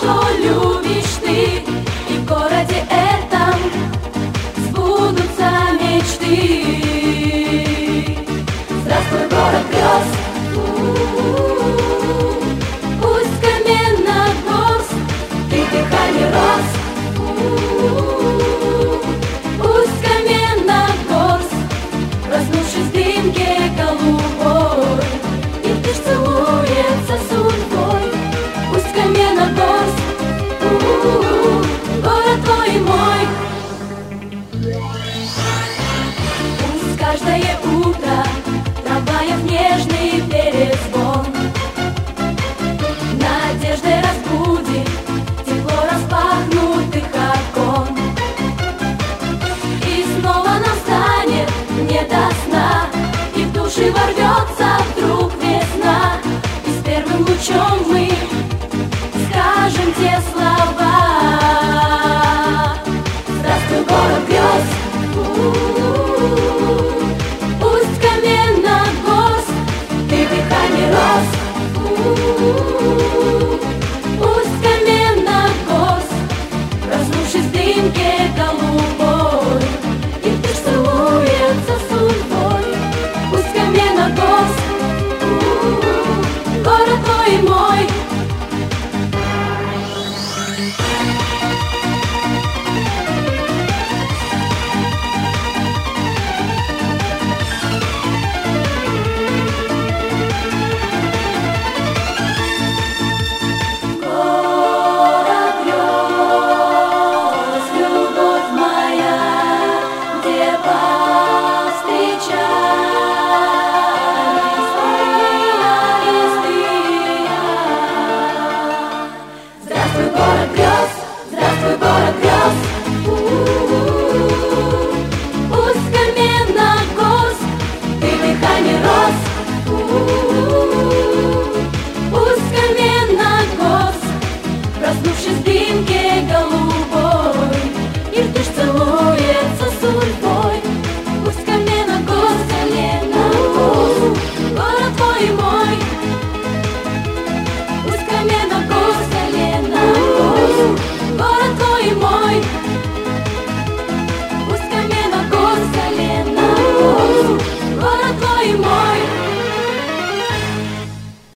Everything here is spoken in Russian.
что любишь ты, и в городе этом сбудутся мечты. Здравствуй, город грез, пусть каменногорск, ты дыхание роз. Пусть каменногорск, проснувшись в дымке голубой, Иртыш целуется судьбой. Пусть каменногорск, город твой и мой. Пусть каждое утро трамваев нежный перезвон надеждой разбудит тепло распахнутых окон. И снова настанет не до сна, и в души ворвется вдруг весна, и с первым лучом мы скажем те слова. Здравствуй, город грез, пусть каменногорск, ты дыхание роз. Пусть каменногорск, проснувшись в дымке голубой, Иртыш целуется судьбой. Пусть каменногорск, город твой и мой. Здравствуй, город грез, здравствуй, город грез. Пусть каменногорск, ты дыхание роз. Пусть каменногорск, проснувшись в дымке голубой, Иртыш целуется судьбой. Пусть каменногорск, каменногорск, город твой и мой. Пусть каменногорск, город твой и мой.